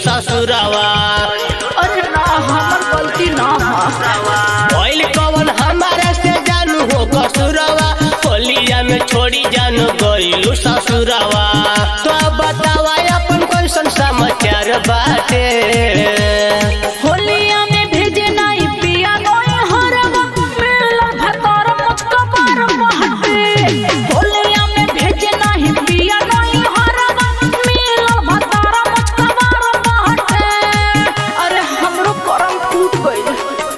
ससुरवा। अरे ना हमर गलती ना भइल कवन हमारे से जानू हो कसुरवा, होलिया में छोड़ी जानू गइलू ससुरवा। तो बतावा अपन कैसन समाचार बाटे। होलिया में भेजे नहीं पिया नोई हरवा, मिलल भतर मुझको बार महटे। होलिया में भेजे नहीं पिया नोई हरवा, मिलल भतर मुझको बार महटे। अरे हमरो करम टूट गइल।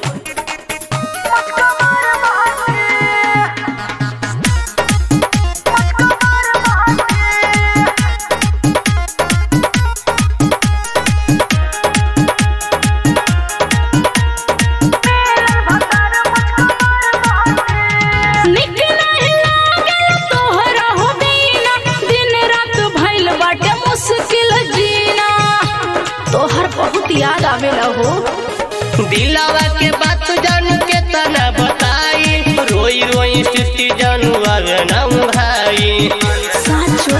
बहुत याद आवेला हो। दिलावा के बात जान के तना बताई, रोई रोई सिटी जानू आवे ना भाई। साचो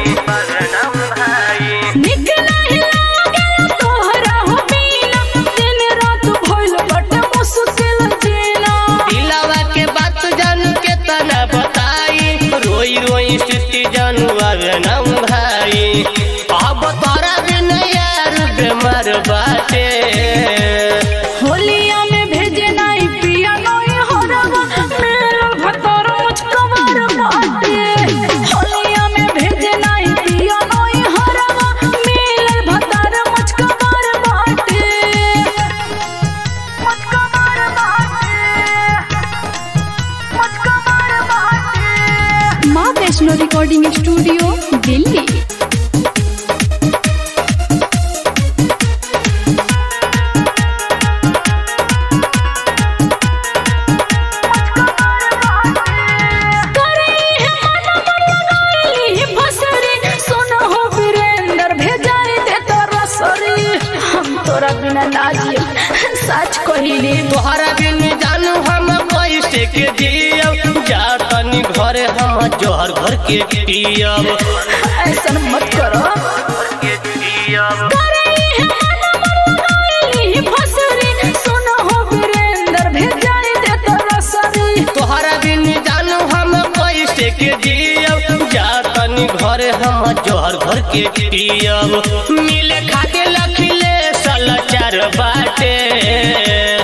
निकला हिला तोहरा हो बिना, दिन रात भइल बटे मुश्किल जीना। दिलावा के बात जान के तना बताई, रोई रोई सिटी जानू आवे ना भाई। अब तोरा बिन यार बेमार बाटे। होलिया में भेजे नहीं पिया नोई हरवा, मिलल भतर मुझको बार बाटे। होलिया में भेजे नहीं पिया नोई हरवा, मिलल भतर मुझको बार बाटे। मुझको बार बाटे, मुझको बार बाटे। माँ वैष्णो रिकॉर्डिंग स्टूडियो दिल्ली। तोरा बिना लाजियो सच कहिली। तोहरा बिन जानू हम कैसे के जियब, जा तनी घरे हम जोहर घर के पियब। ऐसा मत करो। तोहरा बिन जानू हम कैसे के जियब, जा तनी घरे हम जोहर घर के पियब। मिले खाते लखिले समाचार बाटे।